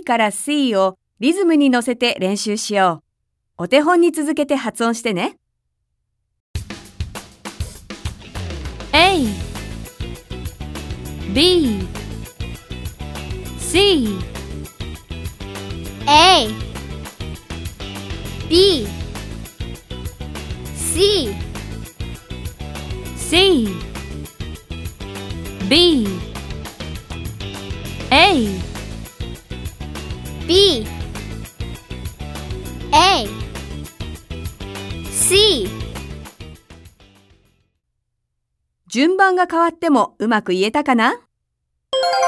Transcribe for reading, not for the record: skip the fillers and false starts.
から C をリズムに乗せて練習しよう。お手本に続けて発音してね。A B C A B C C B A B A C 順番が変わってもうまく言えたかな？